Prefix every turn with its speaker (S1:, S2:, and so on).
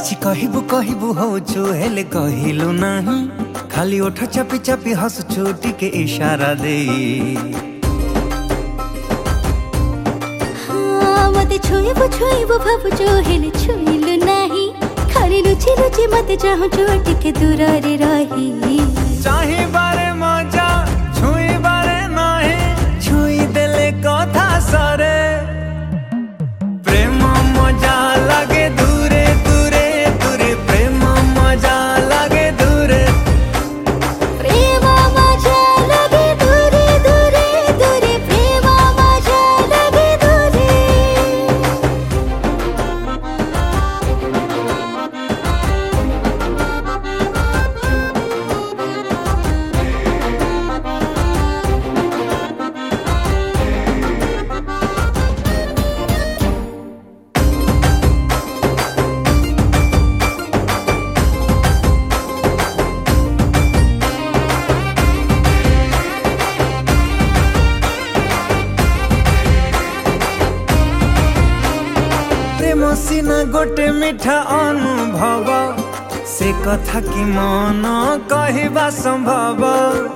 S1: किछि कहिबु कहिबु होछु हेले कहिलु नाही खाली ओठ चापी चापी हसछु टिके इशारा दे
S2: मते छुइबु भाबुछु हेले छुइलु नाही खाली लुचि लुचि मते चाहछु टिके दूर रे रही
S1: चाहि बारे मजा छुई बारे नाही छुई देले कथा सरे प्रेम मजा लागे दूरे दूरे दूरे प्रेम मजा लागे दूरे
S2: प्रेम मजा लागे दूरे दूरे दूरे प्रेम मजा लागे दूरे
S1: सिना गोटे मिठा अनुभव से कथा कि मन कहवा संभव।